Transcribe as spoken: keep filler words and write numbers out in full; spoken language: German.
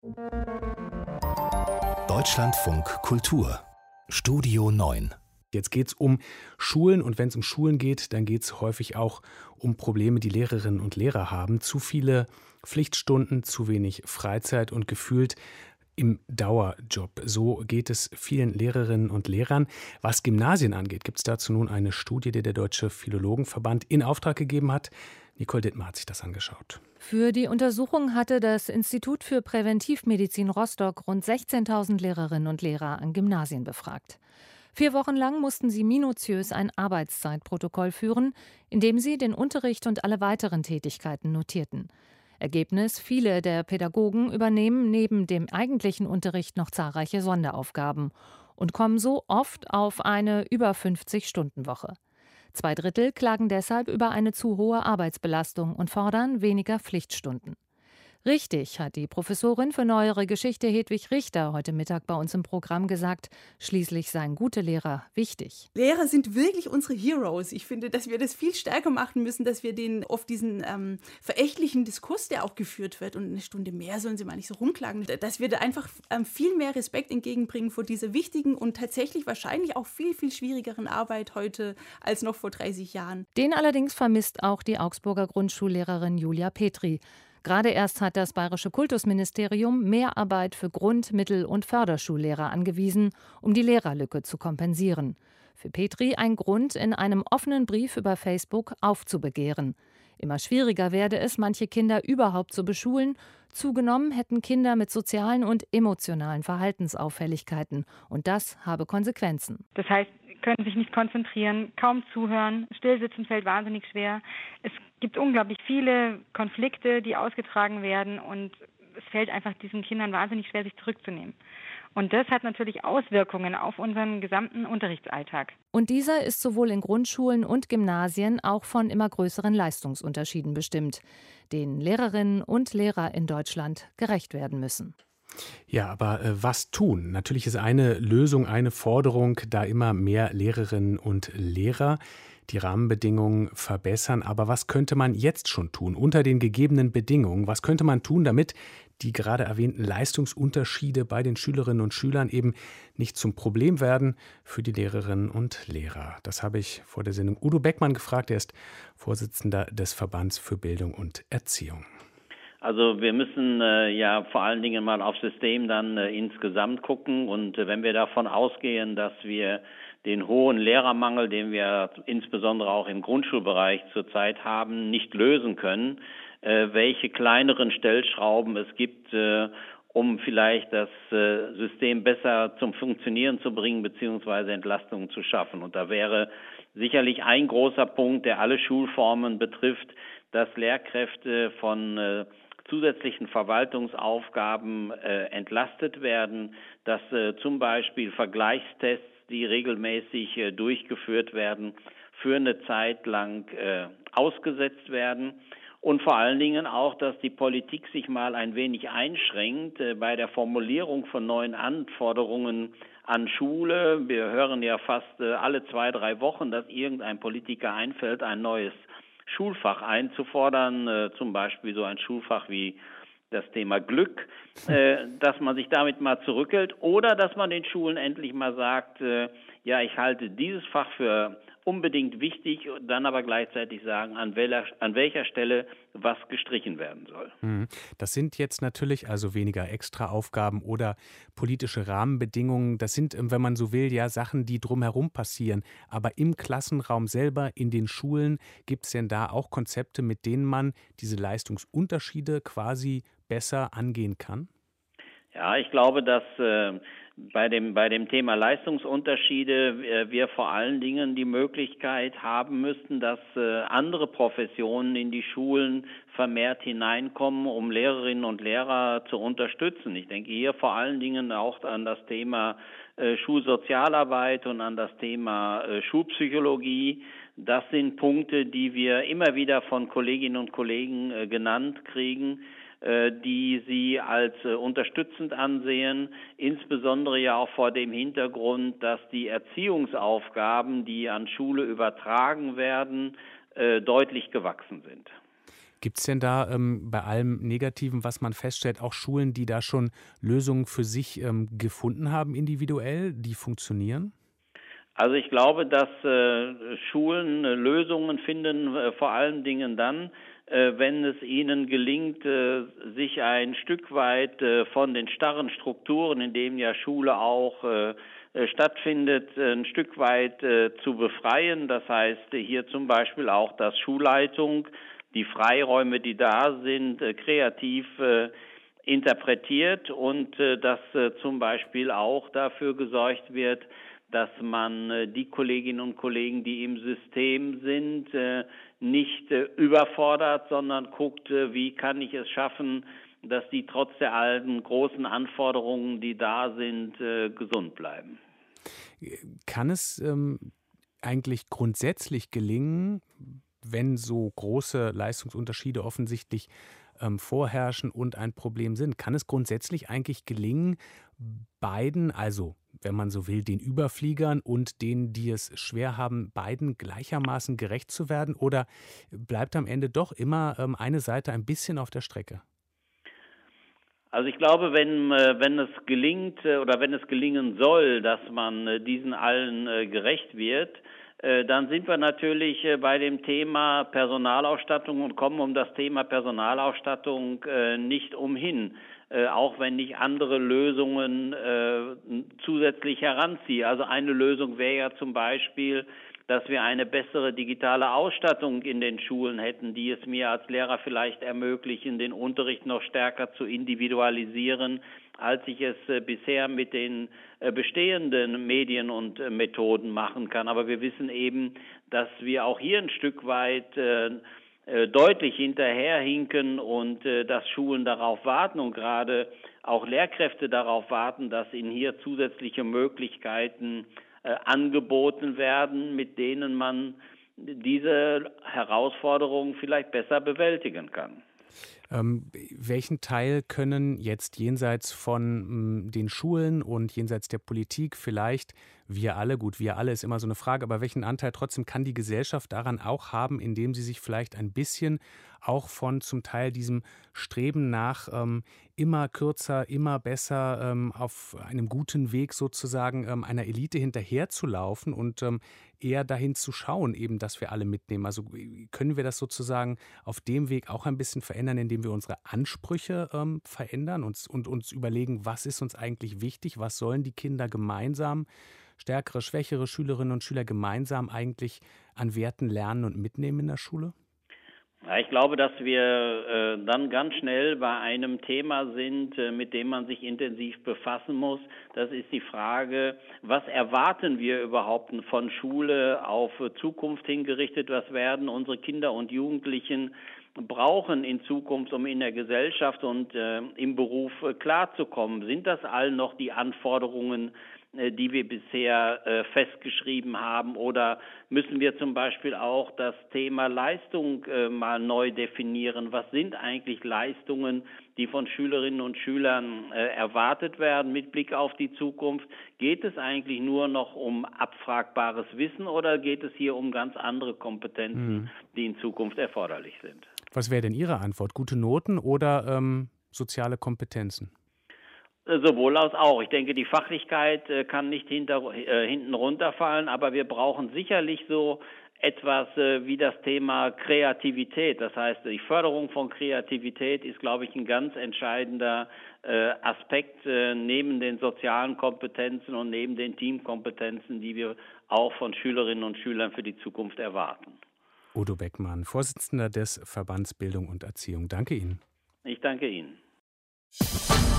Deutschlandfunk Kultur Studio neun. Jetzt geht es um Schulen, und wenn es um Schulen geht, dann geht es häufig auch um Probleme, die Lehrerinnen und Lehrer haben. Zu viele Pflichtstunden, zu wenig Freizeit und gefühlt im Dauerjob. So geht es vielen Lehrerinnen und Lehrern. Was Gymnasien angeht, gibt es dazu nun eine Studie, die der Deutsche Philologenverband in Auftrag gegeben hat. Nicole Dittmar hat sich das angeschaut. Für die Untersuchung hatte das Institut für Präventivmedizin Rostock rund sechzehntausend Lehrerinnen und Lehrer an Gymnasien befragt. Vier Wochen lang mussten sie minutiös ein Arbeitszeitprotokoll führen, in dem sie den Unterricht und alle weiteren Tätigkeiten notierten. Ergebnis: Viele der Pädagogen übernehmen neben dem eigentlichen Unterricht noch zahlreiche Sonderaufgaben und kommen so oft auf eine über fünfzig-Stunden-Woche. Zwei Drittel klagen deshalb über eine zu hohe Arbeitsbelastung und fordern weniger Pflichtstunden. Richtig, hat die Professorin für Neuere Geschichte Hedwig Richter heute Mittag bei uns im Programm gesagt. Schließlich seien gute Lehrer wichtig. Lehrer sind wirklich unsere Heroes. Ich finde, dass wir das viel stärker machen müssen, dass wir den oft diesen ähm, verächtlichen Diskurs, der auch geführt wird, und eine Stunde mehr sollen sie mal nicht so rumklagen, dass wir da einfach ähm, viel mehr Respekt entgegenbringen vor dieser wichtigen und tatsächlich wahrscheinlich auch viel, viel schwierigeren Arbeit heute als noch vor dreißig Jahren. Den allerdings vermisst auch die Augsburger Grundschullehrerin Julia Petri. Gerade erst hat das Bayerische Kultusministerium Mehrarbeit für Grund-, Mittel- und Förderschullehrer angewiesen, um die Lehrerlücke zu kompensieren. Für Petri ein Grund, in einem offenen Brief über Facebook aufzubegehren. Immer schwieriger werde es, manche Kinder überhaupt zu beschulen. Zugenommen hätten Kinder mit sozialen und emotionalen Verhaltensauffälligkeiten. Und das habe Konsequenzen. Das heißt, können sich nicht konzentrieren, kaum zuhören, stillsitzen fällt wahnsinnig schwer. Es gibt unglaublich viele Konflikte, die ausgetragen werden, und es fällt einfach diesen Kindern wahnsinnig schwer, sich zurückzunehmen. Und das hat natürlich Auswirkungen auf unseren gesamten Unterrichtsalltag. Und dieser ist sowohl in Grundschulen und Gymnasien auch von immer größeren Leistungsunterschieden bestimmt, denen Lehrerinnen und Lehrer in Deutschland gerecht werden müssen. Ja, aber äh, was tun? Natürlich ist eine Lösung, eine Forderung, da immer mehr Lehrerinnen und Lehrer die Rahmenbedingungen verbessern. Aber was könnte man jetzt schon tun unter den gegebenen Bedingungen? Was könnte man tun, damit die gerade erwähnten Leistungsunterschiede bei den Schülerinnen und Schülern eben nicht zum Problem werden für die Lehrerinnen und Lehrer? Das habe ich vor der Sendung Udo Beckmann gefragt. Er ist Vorsitzender des Verbands für Bildung und Erziehung. Also wir müssen äh, ja vor allen Dingen mal aufs System dann äh, insgesamt gucken, und äh, wenn wir davon ausgehen, dass wir den hohen Lehrermangel, den wir insbesondere auch im Grundschulbereich zurzeit haben, nicht lösen können, äh, welche kleineren Stellschrauben es gibt, äh, um vielleicht das äh, System besser zum Funktionieren zu bringen bzw. Entlastungen zu schaffen. Und da wäre sicherlich ein großer Punkt, der alle Schulformen betrifft, dass Lehrkräfte von äh, zusätzlichen Verwaltungsaufgaben äh, entlastet werden, dass äh, zum Beispiel Vergleichstests, die regelmäßig äh, durchgeführt werden, für eine Zeit lang äh, ausgesetzt werden, und vor allen Dingen auch, dass die Politik sich mal ein wenig einschränkt äh, bei der Formulierung von neuen Anforderungen an Schule. Wir hören ja fast äh, alle zwei, drei Wochen, dass irgendein Politiker einfällt, ein neues Schulfach einzufordern, äh, zum Beispiel so ein Schulfach wie das Thema Glück, äh, dass man sich damit mal zurückhält, oder dass man den Schulen endlich mal sagt, äh, ja, ich halte dieses Fach für unbedingt wichtig, dann aber gleichzeitig sagen, an welcher, an welcher Stelle was gestrichen werden soll. Das sind jetzt natürlich also weniger Extraaufgaben oder politische Rahmenbedingungen. Das sind, wenn man so will, ja Sachen, die drumherum passieren. Aber im Klassenraum selber, in den Schulen, gibt es denn da auch Konzepte, mit denen man diese Leistungsunterschiede quasi besser angehen kann? Ja, ich glaube, dass äh, bei dem bei dem Thema Leistungsunterschiede äh, wir vor allen Dingen die Möglichkeit haben müssten, dass äh, andere Professionen in die Schulen vermehrt hineinkommen, um Lehrerinnen und Lehrer zu unterstützen. Ich denke hier vor allen Dingen auch an das Thema äh, Schulsozialarbeit und an das Thema äh, Schulpsychologie. Das sind Punkte, die wir immer wieder von Kolleginnen und Kollegen äh, genannt kriegen, die sie als äh, unterstützend ansehen, insbesondere ja auch vor dem Hintergrund, dass die Erziehungsaufgaben, die an Schule übertragen werden, äh, deutlich gewachsen sind. Gibt es denn da ähm, bei allem Negativen, was man feststellt, auch Schulen, die da schon Lösungen für sich ähm, gefunden haben, individuell, die funktionieren? Also ich glaube, dass äh, Schulen äh, Lösungen finden, äh, vor allen Dingen dann, äh, wenn es ihnen gelingt, äh, sich ein Stück weit äh, von den starren Strukturen, in denen ja Schule auch äh, äh, stattfindet, äh, ein Stück weit äh, zu befreien. Das heißt, äh, hier zum Beispiel auch, dass Schulleitung die Freiräume, die da sind, äh, kreativ äh, interpretiert und äh, dass äh, zum Beispiel auch dafür gesorgt wird, dass man äh, die Kolleginnen und Kollegen, die im System sind, äh, nicht äh, überfordert, sondern guckt, äh, wie kann ich es schaffen, dass die trotz der alten großen Anforderungen, die da sind, äh, gesund bleiben. Kann es ähm, eigentlich grundsätzlich gelingen, wenn so große Leistungsunterschiede offensichtlich ähm, vorherrschen und ein Problem sind, kann es grundsätzlich eigentlich gelingen, beiden, also wenn man so will, den Überfliegern und denen, die es schwer haben, beiden gleichermaßen gerecht zu werden? Oder bleibt am Ende doch immer ähm, eine Seite ein bisschen auf der Strecke? Also ich glaube, wenn, äh, wenn es gelingt äh, oder wenn es gelingen soll, dass man äh, diesen allen äh, gerecht wird, äh, dann sind wir natürlich äh, bei dem Thema Personalausstattung und kommen um das Thema Personalausstattung äh, nicht umhin. Äh, auch wenn ich andere Lösungen äh, zusätzlich heranziehe. Also eine Lösung wäre ja zum Beispiel, dass wir eine bessere digitale Ausstattung in den Schulen hätten, die es mir als Lehrer vielleicht ermöglichen, den Unterricht noch stärker zu individualisieren, als ich es äh, bisher mit den äh, bestehenden Medien und äh, Methoden machen kann. Aber wir wissen eben, dass wir auch hier ein Stück weit äh, deutlich hinterherhinken und äh, dass Schulen darauf warten und gerade auch Lehrkräfte darauf warten, dass ihnen hier zusätzliche Möglichkeiten äh, angeboten werden, mit denen man diese Herausforderungen vielleicht besser bewältigen kann. Ähm, welchen Teil können jetzt jenseits von mh, den Schulen und jenseits der Politik vielleicht wir alle, gut, wir alle ist immer so eine Frage, aber welchen Anteil trotzdem kann die Gesellschaft daran auch haben, indem sie sich vielleicht ein bisschen auch von zum Teil diesem Streben nach ähm, immer kürzer, immer besser ähm, auf einem guten Weg sozusagen ähm, einer Elite hinterherzulaufen und ähm, eher dahin zu schauen, eben, dass wir alle mitnehmen. Also können wir das sozusagen auf dem Weg auch ein bisschen verändern, indem wir unsere Ansprüche ähm, verändern uns, und uns überlegen, was ist uns eigentlich wichtig, was sollen die Kinder gemeinsam, stärkere, schwächere Schülerinnen und Schüler gemeinsam eigentlich an Werten lernen und mitnehmen in der Schule? Ja, ich glaube, dass wir äh, dann ganz schnell bei einem Thema sind, äh, mit dem man sich intensiv befassen muss. Das ist die Frage, was erwarten wir überhaupt von Schule auf Zukunft hingerichtet? Was werden unsere Kinder und Jugendlichen brauchen in Zukunft, um in der Gesellschaft und äh, im Beruf äh, klarzukommen? Sind das all noch die Anforderungen, die wir bisher äh, festgeschrieben haben, oder müssen wir zum Beispiel auch das Thema Leistung äh, mal neu definieren? Was sind eigentlich Leistungen, die von Schülerinnen und Schülern äh, erwartet werden mit Blick auf die Zukunft? Geht es eigentlich nur noch um abfragbares Wissen oder geht es hier um ganz andere Kompetenzen, mhm. die in Zukunft erforderlich sind? Was wäre denn Ihre Antwort? Gute Noten oder ähm, soziale Kompetenzen? Sowohl als auch. Ich denke, die Fachlichkeit äh, kann nicht hinter, äh, hinten runterfallen, aber wir brauchen sicherlich so etwas äh, wie das Thema Kreativität. Das heißt, die Förderung von Kreativität ist, glaube ich, ein ganz entscheidender äh, Aspekt äh, neben den sozialen Kompetenzen und neben den Teamkompetenzen, die wir auch von Schülerinnen und Schülern für die Zukunft erwarten. Udo Beckmann, Vorsitzender des Verbands Bildung und Erziehung. Danke Ihnen. Ich danke Ihnen.